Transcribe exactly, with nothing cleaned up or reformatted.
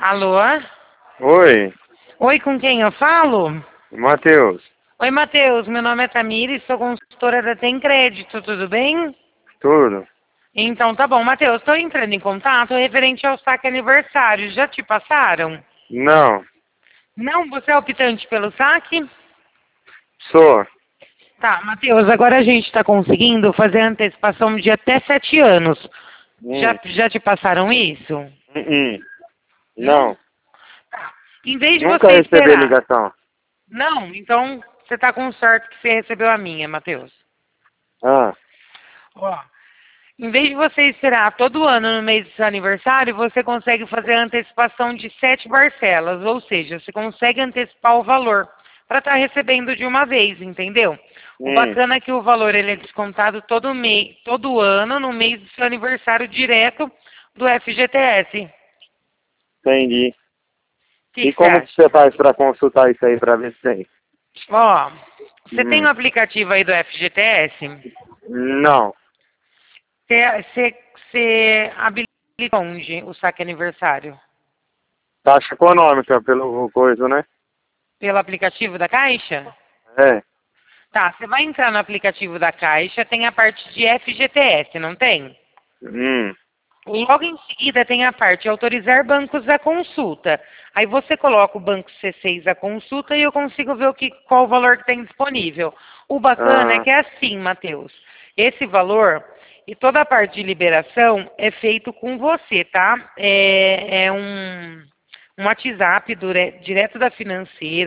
Alô? Oi, Oi, com quem eu falo? Matheus. Oi, Matheus. Meu nome é Tamires, sou consultora da Tem Crédito, tudo bem? Tudo? Então, tá bom. Matheus, estou entrando em contato referente ao saque aniversário. Já te passaram? Não, Não? Você é optante pelo saque? sou. Tá, Matheus, agora a gente está conseguindo fazer a antecipação de até sete anos. Já, Hum, já te passaram isso? hum, hum. Não? Não, Tá. Em vez de nunca você recebi esperar... ligação. Não, então você está com sorte que você recebeu a minha, Matheus. Ah, Ó, em vez de você esperar todo ano no mês do seu aniversário, você consegue fazer a antecipação de sete parcelas, ou seja, você consegue antecipar o valor para estar recebendo de uma vez, entendeu? O hum, bacana é que o valor ele é descontado todo mês, todo ano no mês do seu aniversário direto do F G T S. O entendi. que E que você como que acha? você faz pra consultar isso aí pra ver se tem? Ó, você tem o Hum, aplicativo aí do F G T S? não, Você, você, você habilita onde o saque aniversário? taxa econômica pelo coisa, né? Pelo aplicativo da Caixa? É, Tá, você vai entrar no aplicativo da Caixa, tem a parte de F G T S, não tem? hum, Logo em seguida tem a parte autorizar bancos à consulta. Aí você coloca o banco C seis à consulta e eu consigo ver o que, qual o valor que tem disponível. O bacana é ah, que é assim, Matheus. Esse valor e toda a parte de liberação é feito com você, tá? É, é um, um WhatsApp dure- direto da financeira.